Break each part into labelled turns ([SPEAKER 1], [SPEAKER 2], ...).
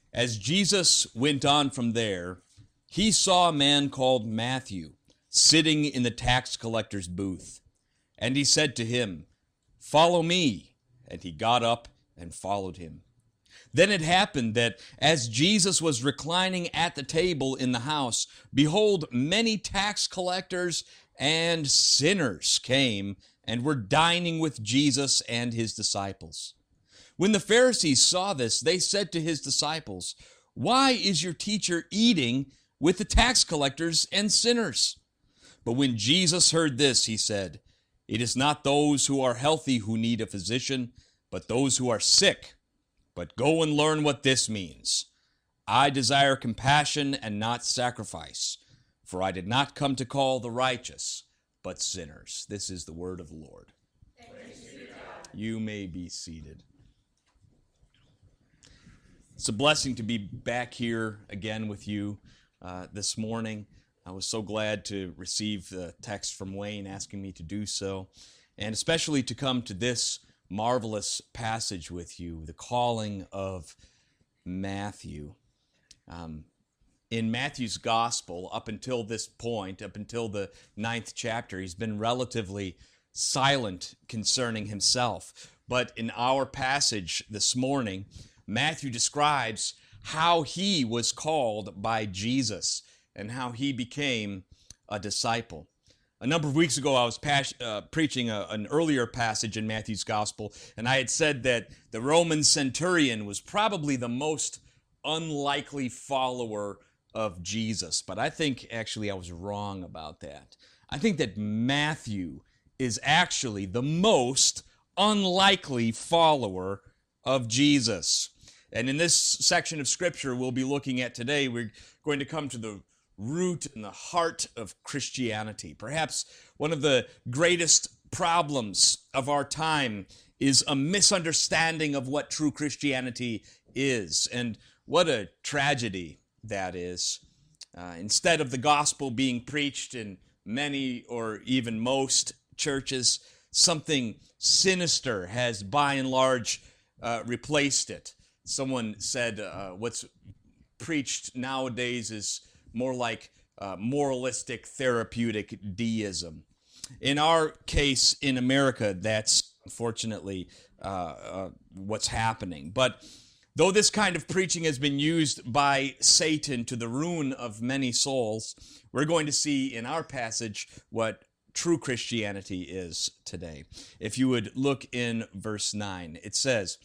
[SPEAKER 1] As Jesus went on from there, he saw a man called Matthew sitting in the tax collector's booth. And he said to him, "Follow me." And he got up and followed him. Then it happened that as Jesus was reclining at the table in the house, behold, many tax collectors and sinners came and were dining with Jesus and his disciples. When the Pharisees saw this, they said to his disciples, "Why is your teacher eating with the tax collectors and sinners?" But when Jesus heard this, he said, "It is not those who are healthy who need a physician, but those who are sick. But go and learn what this means. I desire compassion and not sacrifice, for I did not come to call the righteous, but sinners." This is the word of the Lord. You may be seated. It's a blessing to be back here again with you this morning. I was so glad to receive the text from Wayne asking me to do so, and especially to come to this marvelous passage with you, the calling of Matthew. In Matthew's gospel, up until this point, up until the 9th chapter, he's been relatively silent concerning himself. But in our passage this morning, Matthew describes how he was called by Jesus and how he became a disciple. A number of weeks ago, I was preaching an earlier passage in Matthew's gospel, and I had said that the Roman centurion was probably the most unlikely follower of Jesus. But I think actually I was wrong about that. I think that Matthew is actually the most unlikely follower of Jesus. And in this section of Scripture we'll be looking at today, we're going to come to the root and the heart of Christianity. Perhaps one of the greatest problems of our time is a misunderstanding of what true Christianity is. And what a tragedy that is. Instead of the gospel being preached in many or even most churches, something sinister has by and large replaced it. Someone said what's preached nowadays is more like moralistic, therapeutic deism. In our case, in America, that's unfortunately what's happening. But though this kind of preaching has been used by Satan to the ruin of many souls, we're going to see in our passage what true Christianity is today. If you would look in verse 9, it says,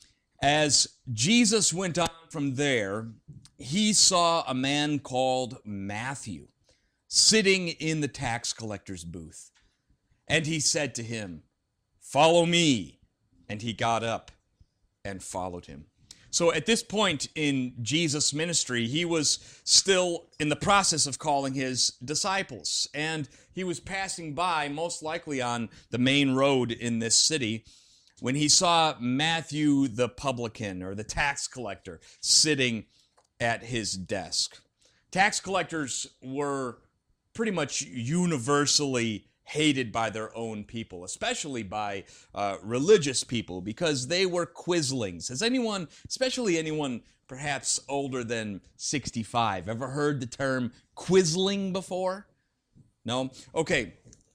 [SPEAKER 1] "As Jesus went on from there, he saw a man called Matthew sitting in the tax collector's booth. And he said to him, 'Follow me.' And he got up and followed him." So at this point in Jesus' ministry, he was still in the process of calling his disciples. And he was passing by, most likely on the main road in this city, when he saw Matthew the publican, or the tax collector, sitting at his desk. Tax collectors were pretty much universally hated by their own people, especially by religious people, because they were quislings. Has anyone, especially anyone perhaps older than 65, ever heard the term quisling before? No? Okay,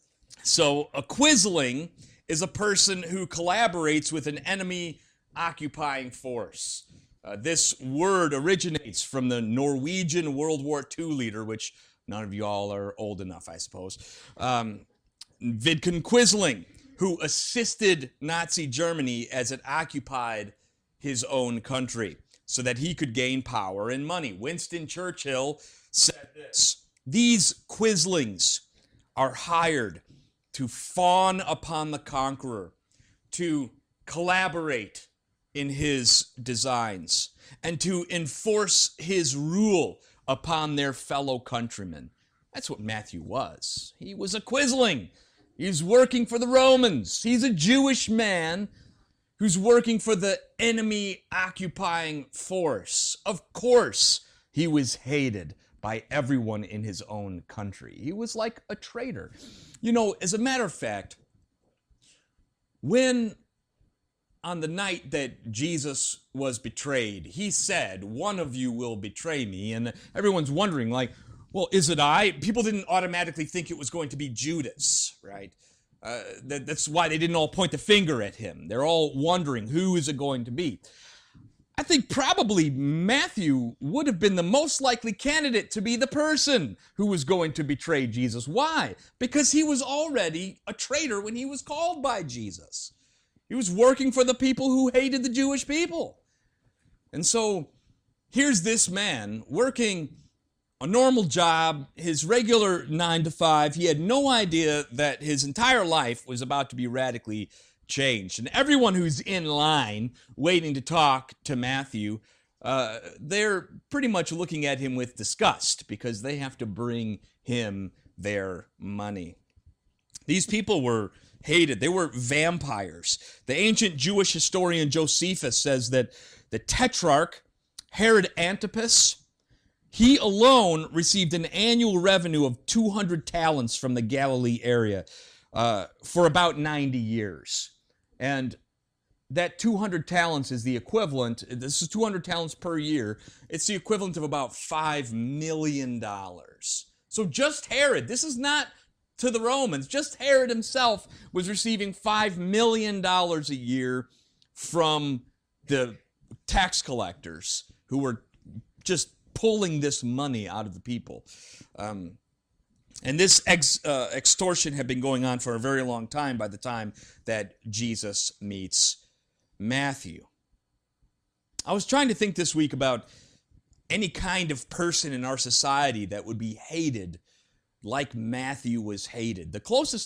[SPEAKER 1] so a quisling is a person who collaborates with an enemy occupying force. This word originates from the Norwegian World War II leader, which none of you all are old enough, I suppose, Vidkun Quisling, who assisted Nazi Germany as it occupied his own country so that he could gain power and money. Winston Churchill said this: "These quislings are hired to fawn upon the conqueror, to collaborate in his designs, and to enforce his rule upon their fellow countrymen." That's what Matthew was. He was a quisling. He's working for the Romans. He's a Jewish man who's working for the enemy occupying force. Of course, he was hated by everyone in his own country. He was like a traitor. You know, as a matter of fact, when on the night that Jesus was betrayed, he said, "One of you will betray me." And everyone's wondering, like, well, is it I? People didn't automatically think it was going to be Judas, right? That's why they didn't all point the finger at him. They're all wondering, who is it going to be? I think probably Matthew would have been the most likely candidate to be the person who was going to betray Jesus. Why? Because he was already a traitor when he was called by Jesus. He was working for the people who hated the Jewish people. And so here's this man working a normal job, his regular 9 to 5. He had no idea that his entire life was about to be radically changed. And everyone who's in line waiting to talk to Matthew, they're pretty much looking at him with disgust because they have to bring him their money. These people were hated. They were vampires. The ancient Jewish historian Josephus says that the tetrarch Herod Antipas, he alone received an annual revenue of 200 talents from the Galilee area for about 90 years. And that 200 talents is the equivalent, this is 200 talents per year, it's the equivalent of about $5 million. So just Herod, this is not to the Romans, just Herod himself was receiving $5 million a year from the tax collectors who were just pulling this money out of the people. And this extortion had been going on for a very long time by the time that Jesus meets Matthew. I was trying to think this week about any kind of person in our society that would be hated like Matthew was hated. The closest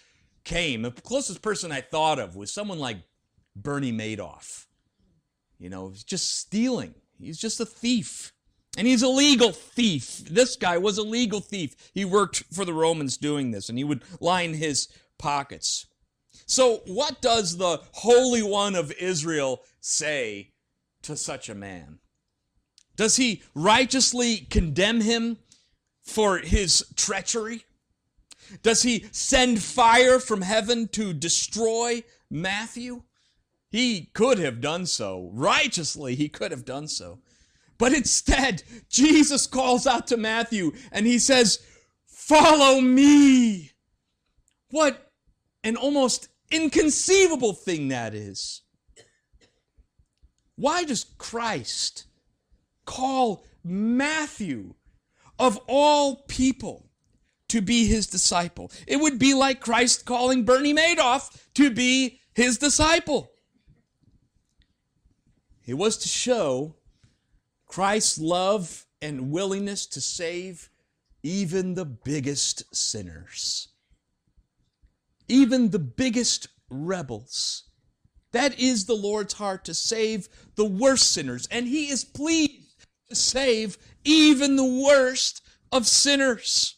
[SPEAKER 1] person I thought of was someone like Bernie Madoff. You know, he's just stealing. He's just a thief. And he's a legal thief. This guy was a legal thief. He worked for the Romans doing this, and he would line his pockets. So what does the Holy One of Israel say to such a man? Does he righteously condemn him for his treachery? Does he send fire from heaven to destroy Matthew? He could have done so. Righteously, he could have done so. But instead, Jesus calls out to Matthew and he says, "Follow me." What an almost inconceivable thing that is. Why does Christ call Matthew, of all people, to be his disciple? It would be like Christ calling Bernie Madoff to be his disciple. It was to show Christ's love and willingness to save even the biggest sinners, even the biggest rebels. That is the Lord's heart, to save the worst sinners, and he is pleased to save even the worst of sinners.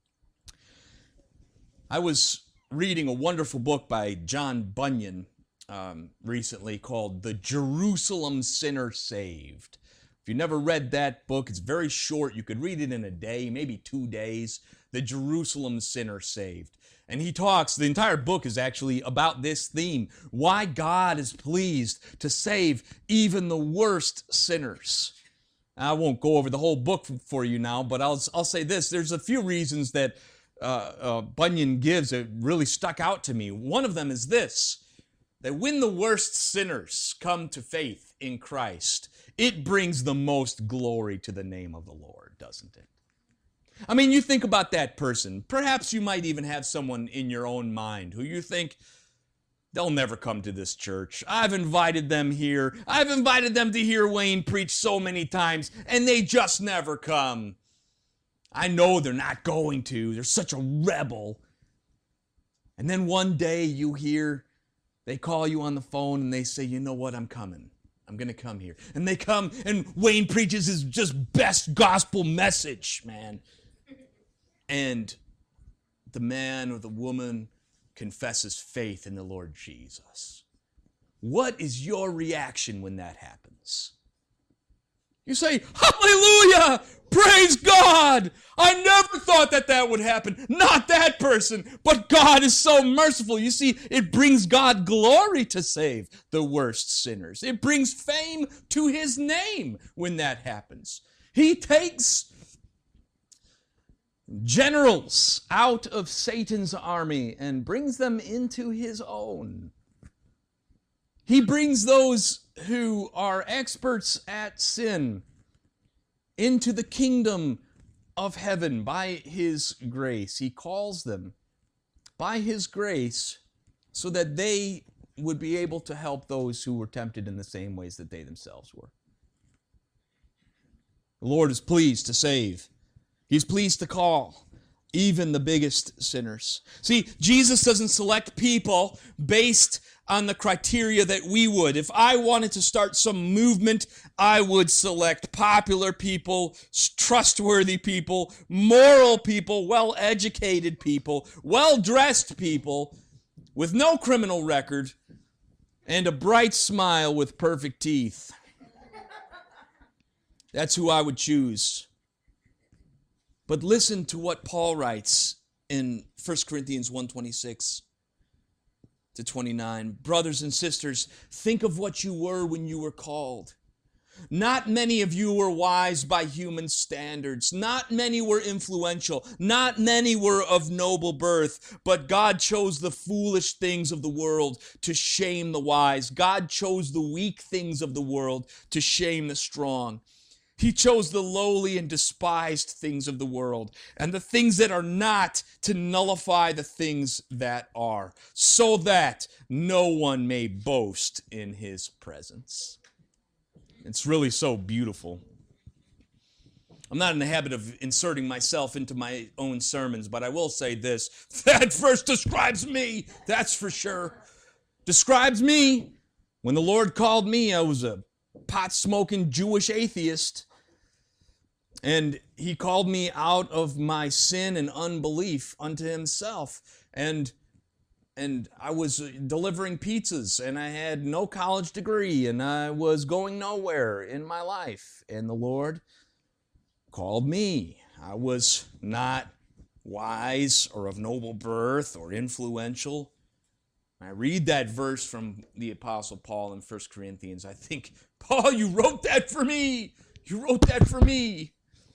[SPEAKER 1] I was reading a wonderful book by John Bunyan recently called The Jerusalem Sinner Saved. If you've never read that book, it's very short. You could read it in a day, maybe 2 days. The Jerusalem Sinner Saved. And he talks, the entire book is actually about this theme, why God is pleased to save even the worst sinners. I won't go over the whole book for you now, but I'll say this. There's a few reasons that Bunyan gives that really stuck out to me. One of them is this, that when the worst sinners come to faith in Christ, it brings the most glory to the name of the Lord, doesn't it? I mean, you think about that person. Perhaps you might even have someone in your own mind who you think, they'll never come to this church. I've invited them here. I've invited them to hear Wayne preach so many times, and they just never come. I know they're not going to. They're such a rebel. And then one day you hear, they call you on the phone and they say, you know what, I'm coming. I'm going to come here. And they come and Wayne preaches his just best gospel message, man. And the man or the woman confesses faith in the Lord Jesus. What is your reaction when that happens? You say, hallelujah, praise God. I never thought that would happen. Not that person, but God is so merciful. You see, it brings God glory to save the worst sinners. It brings fame to his name when that happens. He takes generals out of Satan's army and brings them into his own. He brings those who are experts at sin into the kingdom of heaven by his grace. He calls them by his grace so that they would be able to help those who were tempted in the same ways that they themselves were. The Lord is pleased to save. He's pleased to call even the biggest sinners. See, Jesus doesn't select people based on the criteria that we would. If I wanted to start some movement, I would select popular people, trustworthy people, moral people, well-educated people, well-dressed people with no criminal record and a bright smile with perfect teeth. That's who I would choose. But listen to what Paul writes in 1 Corinthians 1:26 to 29. Brothers and sisters, think of what you were when you were called. Not many of you were wise by human standards. Not many were influential. Not many were of noble birth. But God chose the foolish things of the world to shame the wise. God chose the weak things of the world to shame the strong. He chose the lowly and despised things of the world and the things that are not to nullify the things that are, so that no one may boast in his presence. It's really so beautiful. I'm not in the habit of inserting myself into my own sermons, but I will say this. That verse describes me, that's for sure. Describes me. When the Lord called me, I was a pot-smoking Jewish atheist. And he called me out of my sin and unbelief unto himself. And I was delivering pizzas, and I had no college degree, and I was going nowhere in my life. And the Lord called me. I was not wise or of noble birth or influential. I read that verse from the Apostle Paul in 1 Corinthians. I think, Paul, you wrote that for me. You wrote that for me.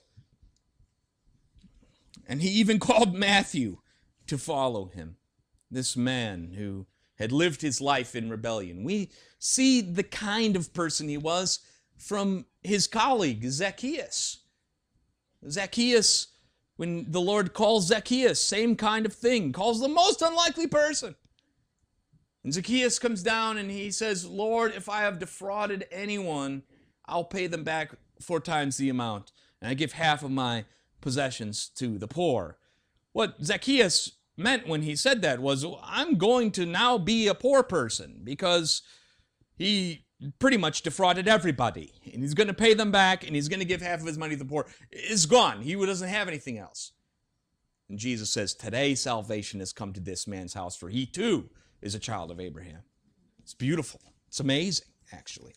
[SPEAKER 1] And he even called Matthew to follow him, this man who had lived his life in rebellion. We see the kind of person he was from his colleague, Zacchaeus. Zacchaeus, when the Lord calls Zacchaeus, same kind of thing, calls the most unlikely person. And Zacchaeus comes down and he says, Lord, if I have defrauded anyone, I'll pay them back 4 times the amount. And I give half of my possessions to the poor. What Zacchaeus meant when he said that was, I'm going to now be a poor person, because he pretty much defrauded everybody. And he's going to pay them back, and he's going to give half of his money to the poor. It's gone. He doesn't have anything else. And Jesus says, today salvation has come to this man's house, for he too is a child of Abraham. It's beautiful. It's amazing, actually.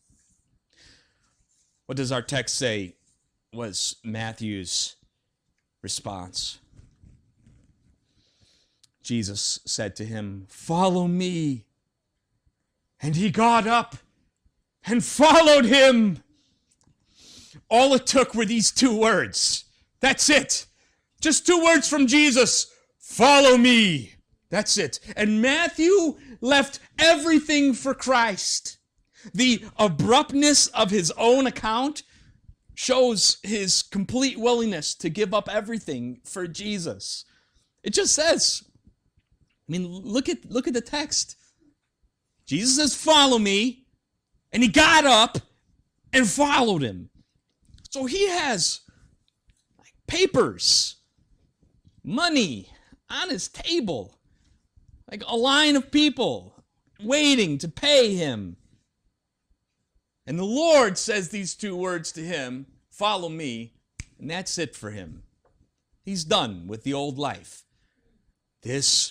[SPEAKER 1] What does our text say was Matthew's response? Jesus said to him, follow me. And he got up and followed him. All it took were these 2 words. That's it. Just 2 words from Jesus. Follow me. That's it. And Matthew left everything for Christ. The abruptness of his own account shows his complete willingness to give up everything for Jesus. It just says, look at the text. Jesus says, follow me, and he got up and followed him. So he has papers, money on his table, like a line of people waiting to pay him. And the Lord says these 2 words to him, follow me, and that's it for him. He's done with the old life. This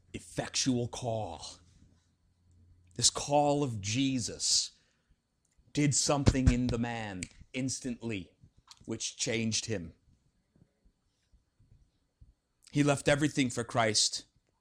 [SPEAKER 1] effectual call, this call of Jesus, did something in the man instantly, which changed him. He left everything for Christ.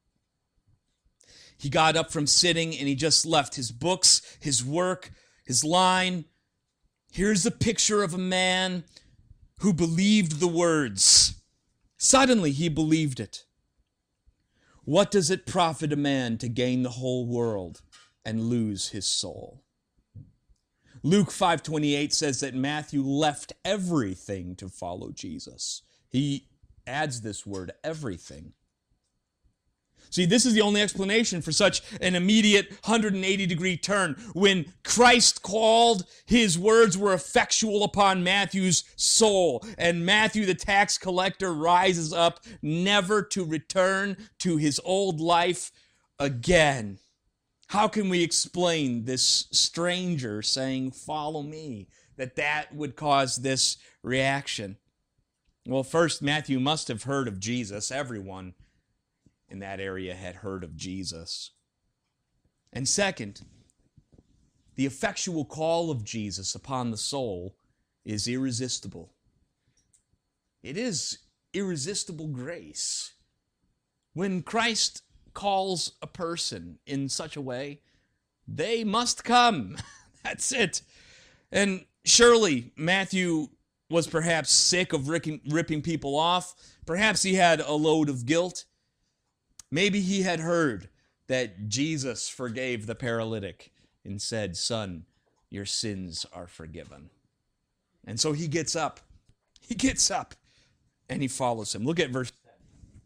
[SPEAKER 1] He got up from sitting and he just left his books, his work, his line. Here's a picture of a man who believed the words. Suddenly he believed it. What does it profit a man to gain the whole world and lose his soul? Luke 5:28 says that Matthew left everything to follow Jesus. He adds this word, everything. See, this is the only explanation for such an immediate 180-degree turn. When Christ called, his words were effectual upon Matthew's soul. And Matthew, the tax collector, rises up never to return to his old life again. How can we explain this stranger saying, "Follow me," that would cause this reaction? Well, first, Matthew must have heard of Jesus. Everyone in that area had heard of Jesus. And second, the effectual call of Jesus upon the soul is irresistible. It is irresistible grace. When Christ calls a person in such a way, they must come. That's it. And surely Matthew was perhaps sick of ripping people off. Perhaps he had a load of guilt. Maybe he had heard that Jesus forgave the paralytic and said, "Son, your sins are forgiven." And so he gets up. He gets up and he follows him. Look at verse 10.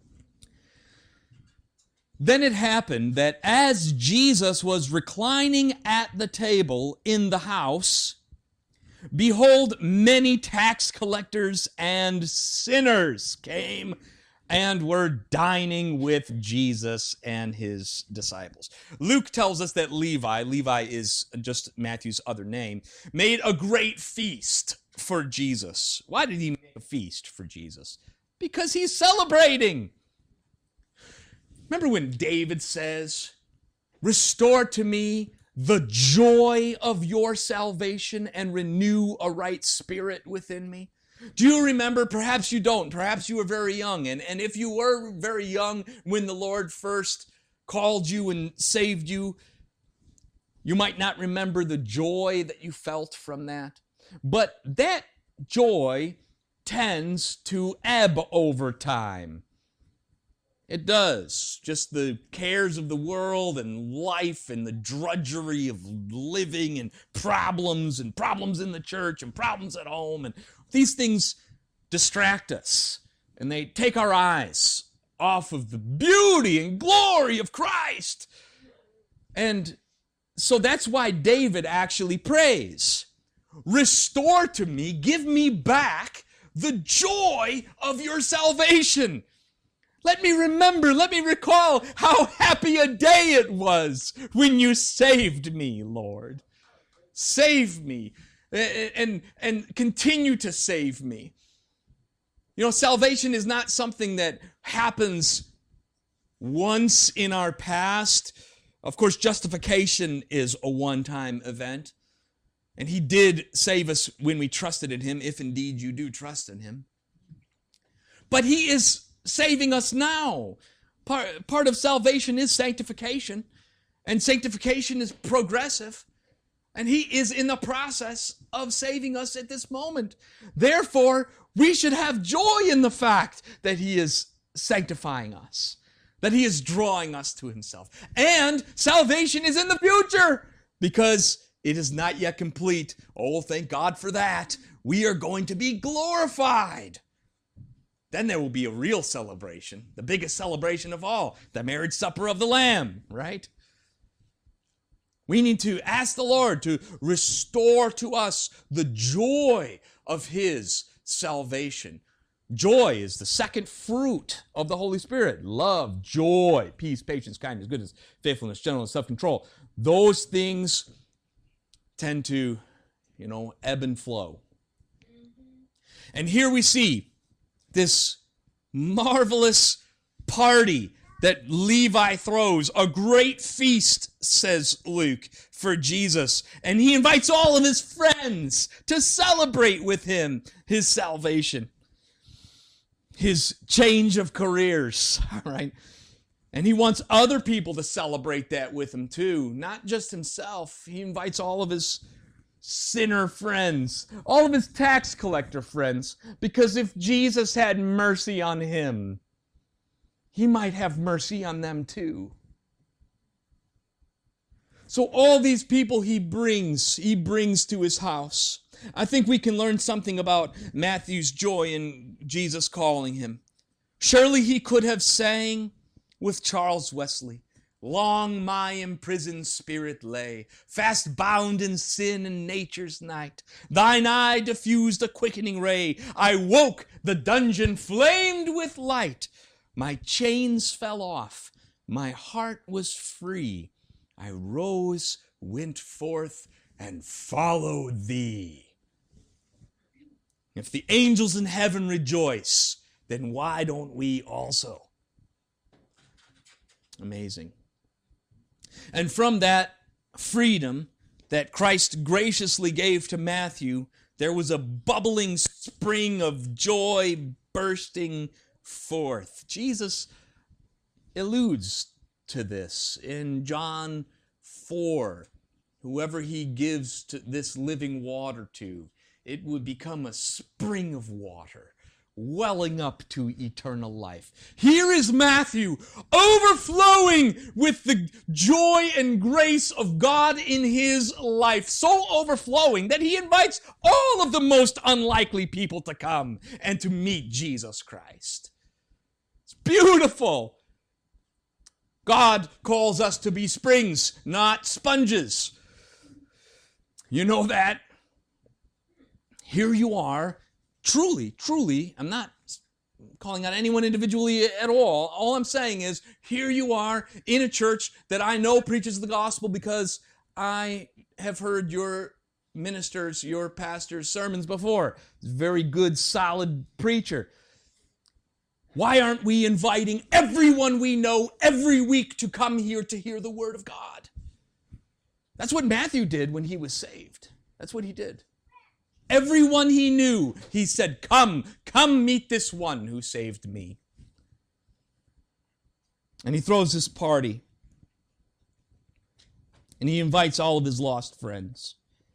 [SPEAKER 1] Then it happened that as Jesus was reclining at the table in the house, behold, many tax collectors and sinners came and were dining with Jesus and his disciples. Luke tells us that Levi is just Matthew's other name, made a great feast for Jesus. Why did he make a feast for Jesus? Because he's celebrating. Remember when David says, "Restore to me the joy of your salvation and renew a right spirit within me"? Do you remember? Perhaps you don't. Perhaps you were very young. And if you were very young when the Lord first called you and saved you, you might not remember the joy that you felt from that. But that joy tends to ebb over time. It does. Just the cares of the world and life and the drudgery of living and problems in the church and problems at home. And these things distract us and they take our eyes off of the beauty and glory of Christ. And so that's why David actually prays, "Restore to me, give me back the joy of your salvation." Let me recall how happy a day it was when you saved me, Lord. Save me and continue to save me. You know, salvation is not something that happens once in our past. Of course, justification is a one-time event. And he did save us when we trusted in him, if indeed you do trust in him. But he is saving us now. Part of salvation is sanctification, and sanctification is progressive, and he is in the process of saving us at this moment. Therefore, we should have joy in the fact that he is sanctifying us, that he is drawing us to himself. And salvation is in the future because it is not yet complete. Oh, thank God for that. We are going to be glorified. Then there will be a real celebration, the biggest celebration of all, the marriage supper of the Lamb, right? We need to ask the Lord to restore to us the joy of his salvation. Joy is the second fruit of the Holy Spirit. Love, joy, peace, patience, kindness, goodness, faithfulness, gentleness, self-control. Those things tend to, ebb and flow. And here we see this marvelous party that Levi throws, a great feast, says Luke, for Jesus. And he invites all of his friends to celebrate with him his salvation, his change of careers, all right? And he wants other people to celebrate that with him too, not just himself. He invites all of his sinner friends, all of his tax collector friends, because if Jesus had mercy on him, he might have mercy on them too. So all these people he brings to his house. I think we can learn something about Matthew's joy in Jesus calling him. Surely he could have sang with Charles Wesley, "Long my imprisoned spirit lay, fast bound in sin and nature's night. Thine eye diffused a quickening ray. I woke, the dungeon flamed with light. My chains fell off, my heart was free. I rose, went forth, and followed thee." If the angels in heaven rejoice, then why don't we also? Amazing. And from that freedom that Christ graciously gave to Matthew, there was a bubbling spring of joy bursting forth. Jesus alludes to this in John 4. Whoever he gives to this living water to, it would become a spring of water, welling up to eternal life. Here is Matthew, overflowing with the joy and grace of God in his life, so overflowing that he invites all of the most unlikely people to come and to meet Jesus Christ. It's beautiful. God calls us to be springs, not sponges. You know that? Here you are, truly, I'm not calling out anyone individually at all. All I'm saying is, here you are in a church that I know preaches the gospel because I have heard your ministers, your pastors' sermons before. Very good, solid preacher. Why aren't we inviting everyone we know every week to come here to hear the word of God? That's what Matthew did when he was saved. That's what he did. Everyone he knew, he said, come meet this one who saved me. And he throws this party. And he invites all of his lost friends.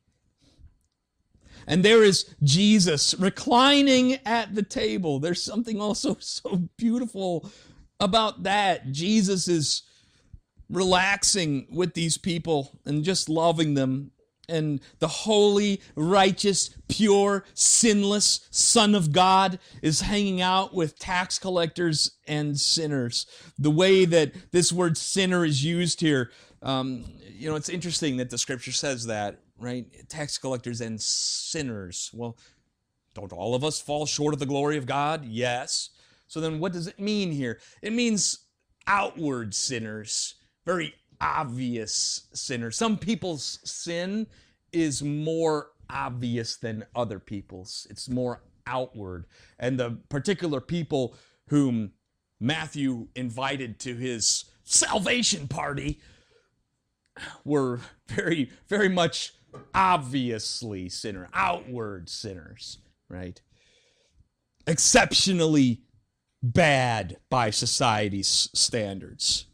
[SPEAKER 1] And there is Jesus reclining at the table. There's something also so beautiful about that. Jesus is relaxing with these people and just loving them. And the holy, righteous, pure, sinless Son of God is hanging out with tax collectors and sinners. The way that this word sinner is used here, it's interesting that the scripture says that, right? Tax collectors and sinners. Well, don't all of us fall short of the glory of God? Yes. So then what does it mean here? It means outward sinners, very obvious sinners. Some people's sin is more obvious than other people's. It's more outward. And the particular people whom Matthew invited to his salvation party were very, very much obviously outward sinners, right? Exceptionally bad by society's standards.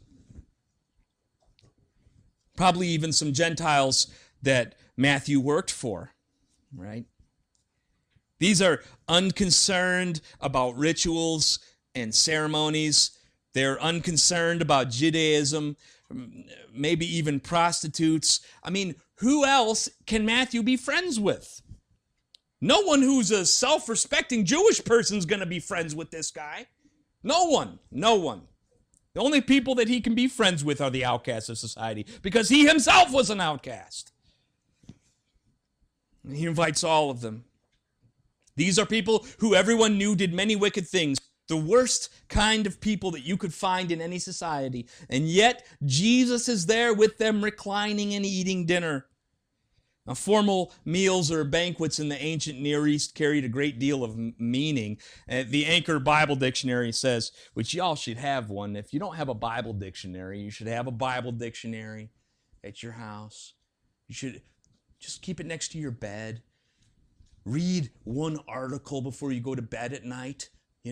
[SPEAKER 1] Probably even some Gentiles that Matthew worked for, right? These are unconcerned about rituals and ceremonies. They're unconcerned about Judaism, maybe even prostitutes. I mean, who else can Matthew be friends with? No one who's a self-respecting Jewish person's going to be friends with this guy. No one. The only people that he can be friends with are the outcasts of society, because he himself was an outcast. And he invites all of them. These are people who everyone knew did many wicked things, the worst kind of people that you could find in any society. And yet, Jesus is there with them reclining and eating dinner. Now, formal meals or banquets in the ancient Near East carried a great deal of meaning. The Anchor Bible Dictionary says, which y'all should have one. If you don't have a Bible dictionary, you should have a Bible dictionary at your house. You should just keep it next to your bed. Read one article before you go to bed at night,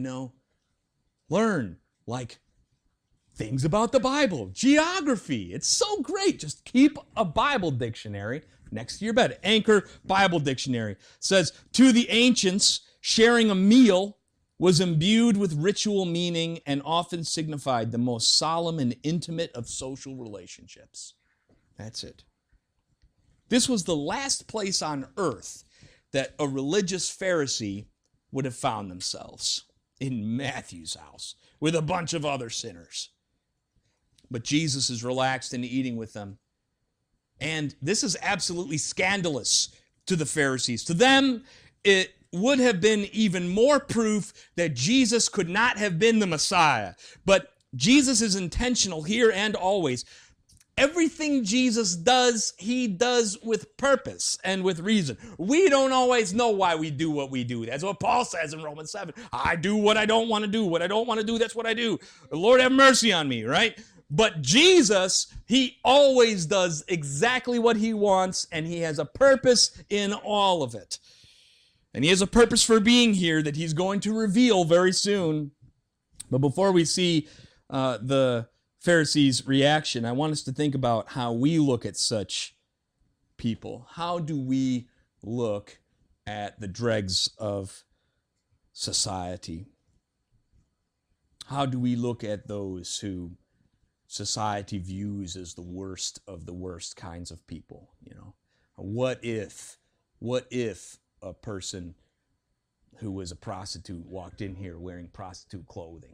[SPEAKER 1] Learn, like, things about the Bible, geography. It's so great. Just keep a Bible dictionary next to your bed. Anchor Bible Dictionary says, to the ancients, sharing a meal was imbued with ritual meaning and often signified the most solemn and intimate of social relationships. That's it. This was the last place on earth that a religious Pharisee would have found themselves, in Matthew's house with a bunch of other sinners. But Jesus is relaxed in eating with them. And this is absolutely scandalous to the Pharisees. To them, it would have been even more proof that Jesus could not have been the Messiah. But Jesus is intentional here and always. Everything Jesus does, he does with purpose and with reason. We don't always know why we do what we do. That's what Paul says in Romans 7. I do what I don't want to do. What I don't want to do, that's what I do. The Lord have mercy on me, right? But Jesus, he always does exactly what he wants, and he has a purpose in all of it. And he has a purpose for being here that he's going to reveal very soon. But before we see the Pharisees' reaction, I want us to think about how we look at such people. How do we look at the dregs of society? How do we look at those who society views as the worst of the worst kinds of people? What if a person who was a prostitute walked in here wearing prostitute clothing,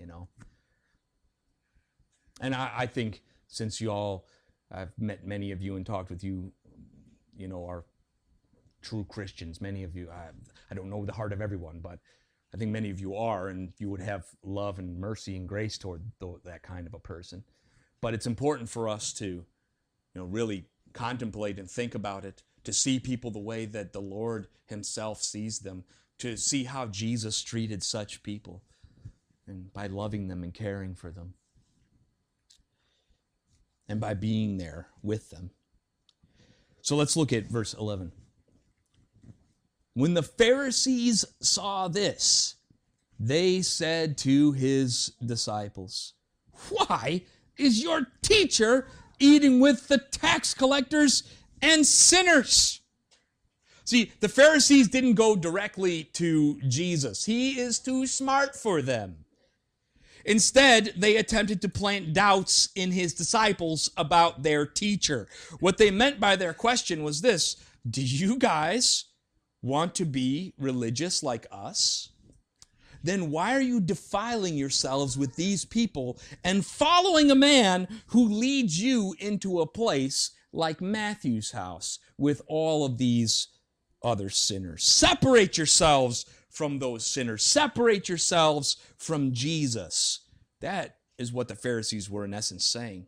[SPEAKER 1] And I think since I've met many of you and talked with you, are true Christians. Many of you, I don't know the heart of everyone, but I think many of you are, and you would have love and mercy and grace toward that kind of a person. But it's important for us to, really contemplate and think about it, to see people the way that the Lord himself sees them, to see how Jesus treated such people, and by loving them and caring for them, and by being there with them. So let's look at verse 11. When the Pharisees saw this, they said to his disciples, "Why is your teacher eating with the tax collectors and sinners?" See, the Pharisees didn't go directly to Jesus. He is too smart for them. Instead, they attempted to plant doubts in his disciples about their teacher. What they meant by their question was this: do you guys want to be religious like us? Then why are you defiling yourselves with these people and following a man who leads you into a place like Matthew's house with all of these other sinners? Separate yourselves from those sinners. Separate yourselves from Jesus. That is what the Pharisees were in essence saying.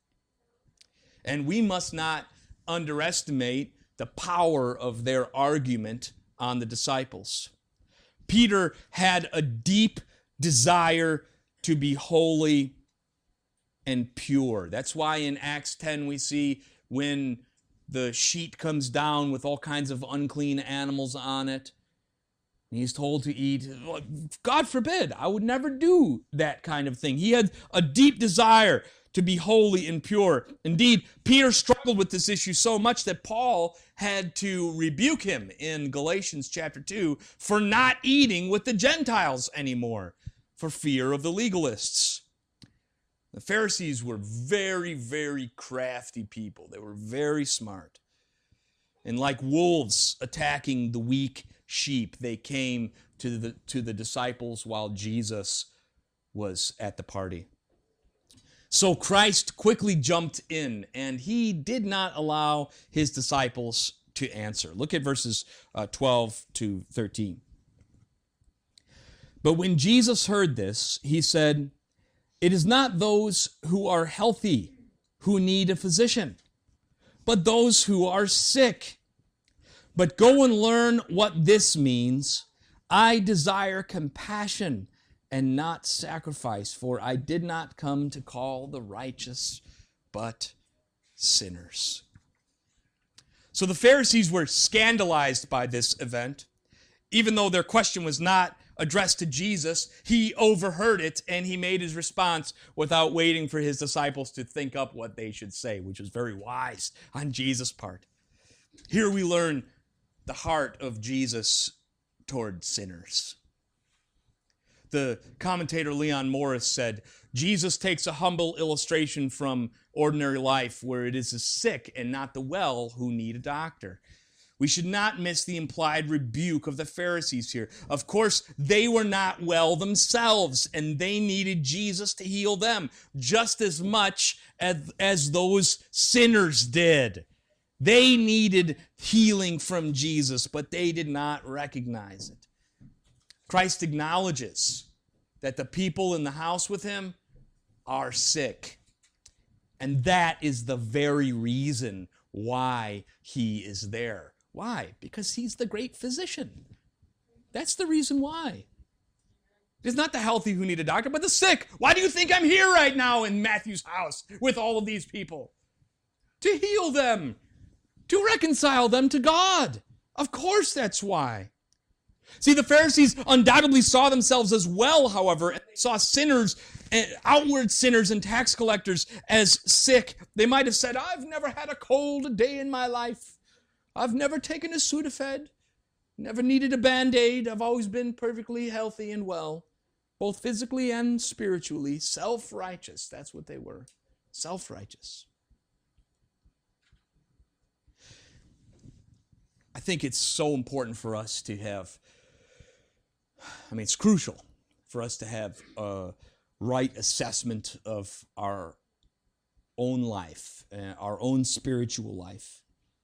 [SPEAKER 1] And we must not underestimate the power of their argument on the disciples. Peter had a deep desire to be holy and pure. That's why in Acts 10 we see when the sheet comes down with all kinds of unclean animals on it, he's told to eat. God forbid, I would never do that kind of thing. He had a deep desire to be holy and pure. Indeed, Peter struggled with this issue so much that Paul had to rebuke him in Galatians chapter 2 for not eating with the Gentiles anymore for fear of the legalists. The Pharisees were very, very crafty people. They were very smart. And like wolves attacking the weak sheep, they came to the disciples while Jesus was at the party. So Christ quickly jumped in, and he did not allow his disciples to answer. Look at verses 12 to 13. But when Jesus heard this, he said, "It is not those who are healthy who need a physician, but those who are sick. But go and learn what this means. I desire compassion and not sacrifice, for I did not come to call the righteous, but sinners. So the Pharisees were scandalized by this event. Even though their question was not addressed to Jesus, he overheard it and he made his response without waiting for his disciples to think up what they should say, which was very wise on Jesus' part. Here we learn the heart of Jesus toward sinners. The commentator Leon Morris said, Jesus takes a humble illustration from ordinary life where it is the sick and not the well who need a doctor. We should not miss the implied rebuke of the Pharisees here. Of course, they were not well themselves, and they needed Jesus to heal them just as much as those sinners did. They needed healing from Jesus, but they did not recognize it. Christ acknowledges that the people in the house with him are sick. And that is the very reason why he is there. Why? Because he's the great physician. That's the reason why. It's not the healthy who need a doctor, but the sick. Why do you think I'm here right now in Matthew's house with all of these people? To heal them. To reconcile them to God. Of course that's why. See, the Pharisees undoubtedly saw themselves as well, however, and they saw sinners, outward sinners and tax collectors as sick. They might have said, I've never had a cold a day in my life. I've never taken a Sudafed, never needed a Band-Aid. I've always been perfectly healthy and well, both physically and spiritually. Self-righteous, that's what they were, self-righteous. I think it's so important for us to have, it's crucial for us to have a right assessment of our own life, our own spiritual life.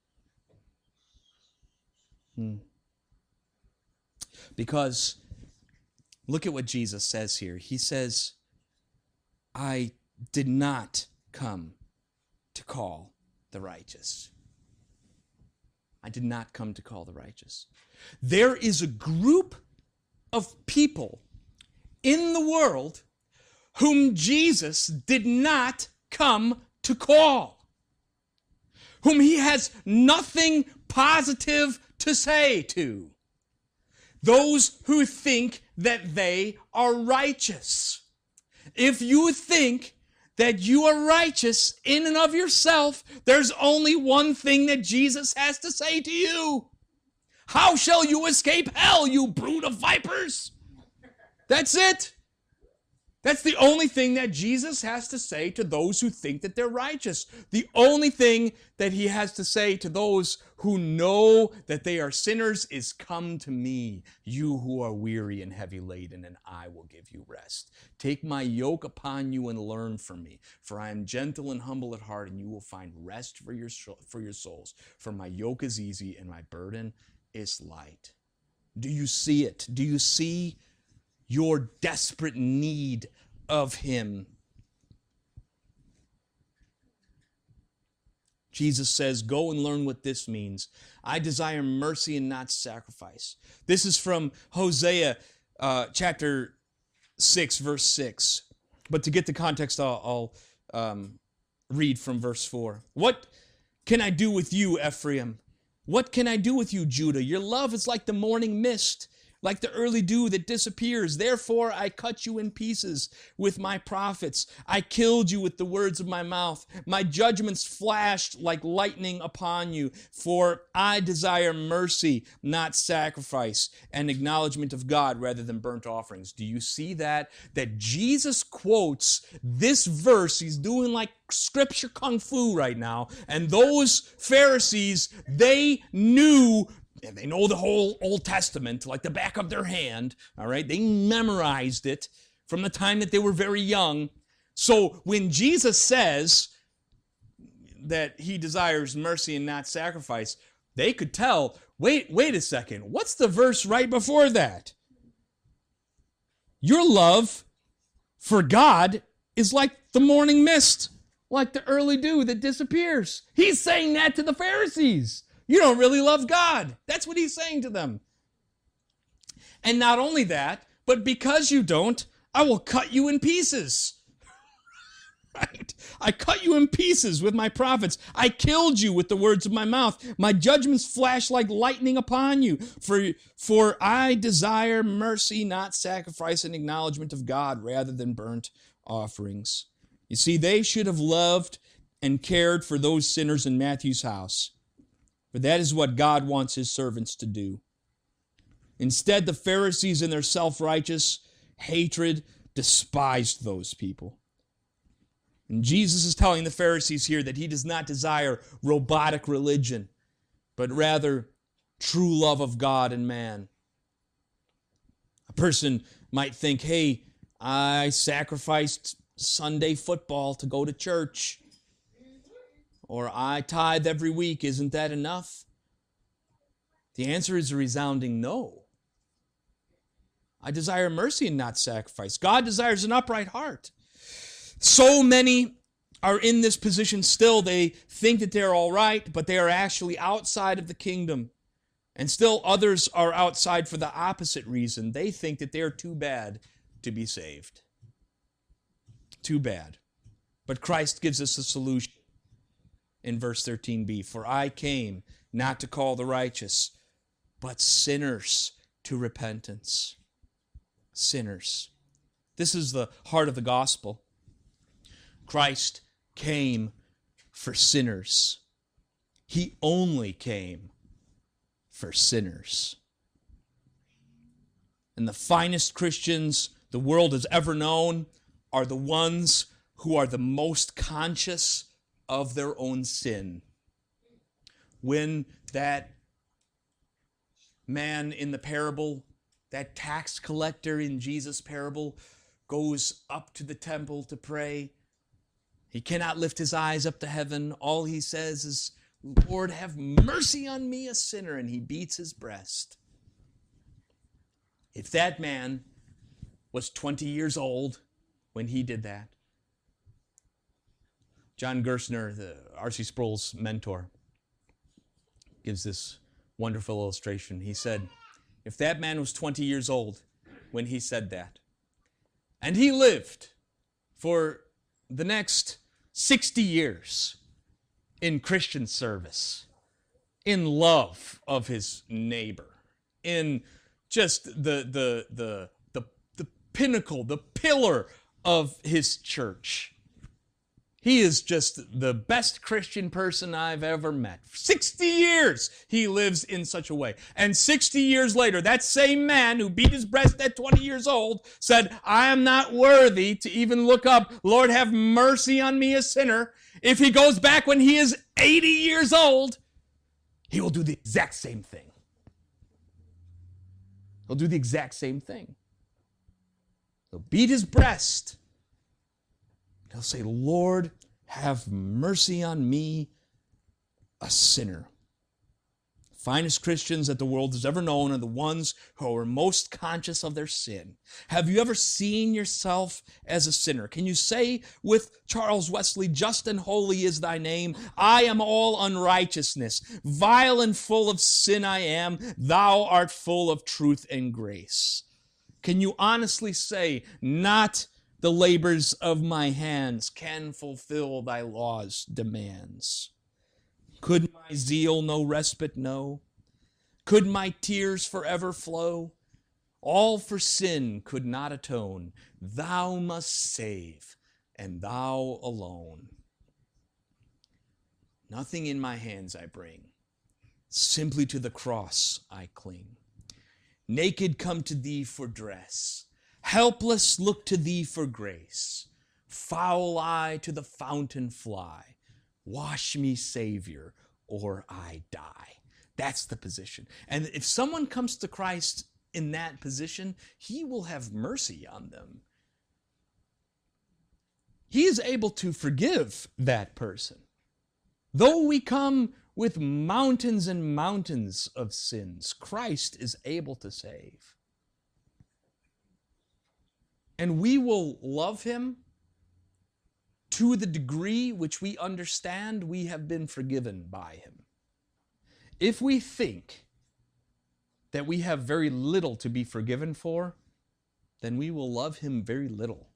[SPEAKER 1] Because look at what Jesus says here. He says, I did not come to call the righteous. I did not come to call the righteous. There is a group of people in the world whom Jesus did not come to call, whom he has nothing positive to say to. Those who think that they are righteous. If you think that you are righteous in and of yourself, there's only one thing that Jesus has to say to you. How shall you escape hell, you brood of vipers? That's it. That's the only thing that Jesus has to say to those who think that they're righteous. The only thing that he has to say to those who know that they are sinners is, come to me, you who are weary and heavy laden, and I will give you rest. Take my yoke upon you and learn from me, for I am gentle and humble at heart, and you will find rest for your souls. For my yoke is easy and my burden is light. Do you see it? Do you see your desperate need of him? Jesus says, go and learn what this means. I desire mercy and not sacrifice. This is from Hosea chapter 6, verse 6. But to get the context, I'll read from verse 4. What can I do with you, Ephraim? What can I do with you, Judah? Your love is like the morning mist, like the early dew that disappears. Therefore, I cut you in pieces with my prophets. I killed you with the words of my mouth. My judgments flashed like lightning upon you. For I desire mercy, not sacrifice, and acknowledgement of God rather than burnt offerings. Do you see that? That Jesus quotes this verse. He's doing like scripture kung fu right now. And those Pharisees, they knew, and they know the whole Old Testament like the back of their hand, all right? They memorized it from the time that they were very young. So when Jesus says that he desires mercy and not sacrifice, they could tell, wait a second, what's the verse right before that? Your love for God is like the morning mist. like the early dew that disappears. He's saying that to the Pharisees. You don't really love God. That's what he's saying to them. And not only that, but because you don't, I will cut you in pieces. Right? I cut you in pieces with my prophets. I killed you with the words of my mouth. My judgments flash like lightning upon you. For I desire mercy, not sacrifice, and acknowledgement of God rather than burnt offerings. You see, they should have loved and cared for those sinners in Matthew's house. For that is what God wants his servants to do. Instead, the Pharisees in their self-righteous hatred despised those people. And Jesus is telling the Pharisees here that he does not desire robotic religion, but rather true love of God and man. A person might think, hey, I sacrificed Sunday football to go to church, or I tithe every week. Isn't that enough? The answer is a resounding no. I desire mercy and not sacrifice. God desires an upright heart. So many are in this position still. They think that they're all right, but they are actually outside of the kingdom. And still others are outside for the opposite reason. They think that they're too bad to be saved. Too bad. But Christ gives us a solution in verse 13b. For I came not to call the righteous, but sinners to repentance. Sinners. This is the heart of the gospel. Christ came for sinners. He only came for sinners. And the finest Christians the world has ever known are the ones who are the most conscious of their own sin. When that man in the parable, that tax collector in Jesus' parable, goes up to the temple to pray, he cannot lift his eyes up to heaven. All he says is, Lord, have mercy on me, a sinner, and he beats his breast. If that man was 20 years old when he did that, John Gerstner, the R.C. Sproul's mentor, gives this wonderful illustration. He said, if that man was 20 years old when he said that, and he lived for the next 60 years in Christian service, in love of his neighbor, in just the pinnacle, the pillar of his church. He is just the best Christian person I've ever met. 60 years he lives in such a way. And 60 years later, that same man who beat his breast at 20 years old said, I am not worthy to even look up, Lord, have mercy on me, a sinner. If he goes back when he is 80 years old, he will do the exact same thing. He'll do the exact same thing. He'll beat his breast. He'll say, Lord, have mercy on me, a sinner. The finest Christians that the world has ever known are the ones who are most conscious of their sin. Have you ever seen yourself as a sinner? Can you say with Charles Wesley, just and holy is thy name. I am all unrighteousness. Vile and full of sin I am. Thou art full of truth and grace. Can you honestly say, not the labors of my hands can fulfill thy law's demands? Could my zeal no respite know? Could my tears forever flow? All for sin could not atone. Thou must save, and thou alone. Nothing in my hands I bring. Simply to the cross I cling. Naked come to thee for dress. Helpless look to thee for grace. Foul I to the fountain fly. Wash me, Savior, or I die. That's the position. And if someone comes to Christ in that position, he will have mercy on them. He is able to forgive that person. Though we come with mountains and mountains of sins, Christ is able to save. And we will love him to the degree which we understand we have been forgiven by him. If we think that we have very little to be forgiven for, then we will love him very little.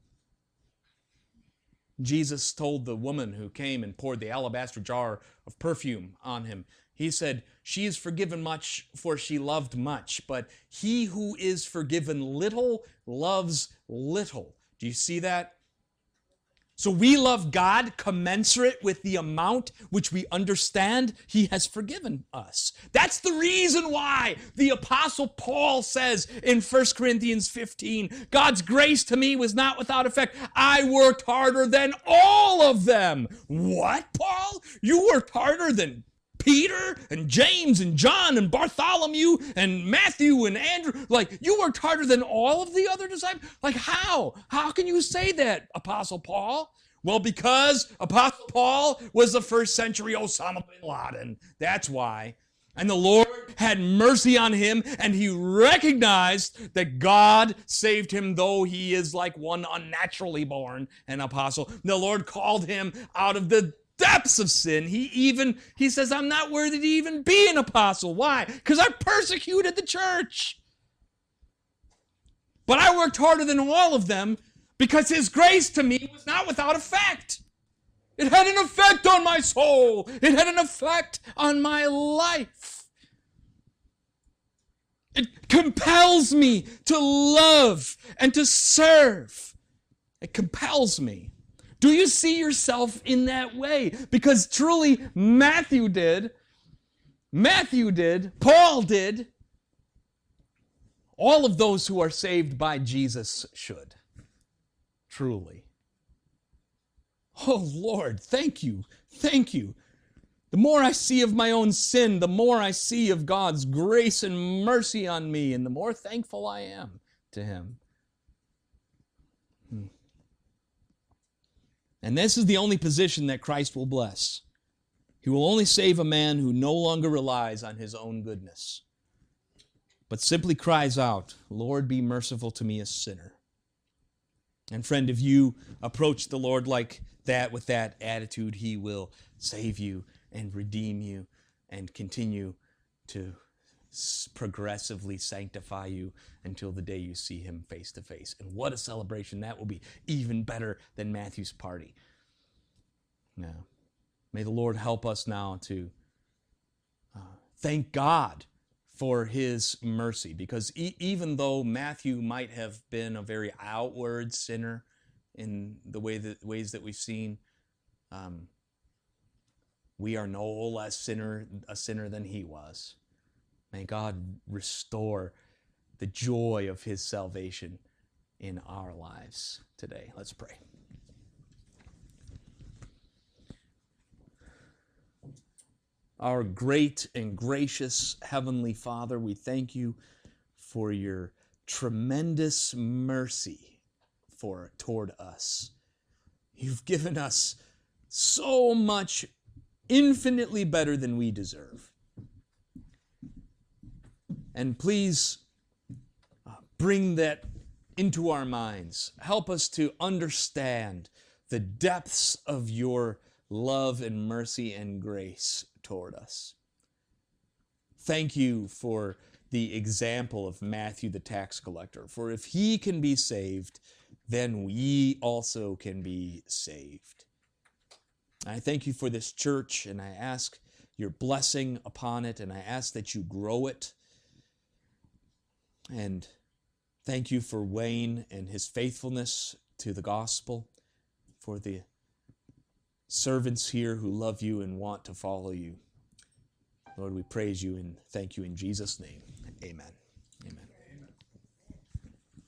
[SPEAKER 1] Jesus told the woman who came and poured the alabaster jar of perfume on him, he said, "She is forgiven much, for she loved much, but he who is forgiven little loves little." Do you see that? So we love God commensurate with the amount which we understand he has forgiven us. That's the reason why the Apostle Paul says in 1 Corinthians 15, God's grace to me was not without effect. I worked harder than all of them. What, Paul? You worked harder than Peter and James and John and Bartholomew and Matthew and Andrew? Like, you worked harder than all of the other disciples? Like, how? How can you say that, Apostle Paul? Well, because Apostle Paul was the first century Osama bin Laden. That's why. And the Lord had mercy on him, and he recognized that God saved him, though he is like one unnaturally born, an apostle. The Lord called him out of the depths of sin. He says, I'm not worthy to even be an apostle. Why? Because I persecuted the church. But I worked harder than all of them because his grace to me was not without effect. It had an effect on my soul. It had an effect on my life. It compels me to love and to serve. It compels me. Do you see yourself in that way? Because truly, Matthew did, Paul did. All of those who are saved by Jesus should. Truly. Oh, Lord, thank you. Thank you. The more I see of my own sin, the more I see of God's grace and mercy on me, and the more thankful I am to him. And this is the only position that Christ will bless. He will only save a man who no longer relies on his own goodness, but simply cries out, Lord, be merciful to me, a sinner. And friend, if you approach the Lord like that, with that attitude, he will save you and redeem you and continue to progressively sanctify you until the day you see him face to face. And what a celebration that will be, even better than Matthew's party. Now, may the Lord help us now to thank God for his mercy, because even though Matthew might have been a very outward sinner in the ways that we've seen, we are no less a sinner than he was. May God restore the joy of his salvation in our lives today. Let's pray. Our great and gracious Heavenly Father, we thank you for your tremendous mercy toward us. You've given us so much infinitely better than we deserve. And please bring that into our minds. Help us to understand the depths of your love and mercy and grace toward us. Thank you for the example of Matthew the tax collector. For if he can be saved, then we also can be saved. I thank you for this church, and I ask your blessing upon it, and I ask that you grow it. And thank you for Wayne and his faithfulness to the gospel, for the servants here who love you and want to follow you. Lord, we praise you and thank you in Jesus' name. Amen.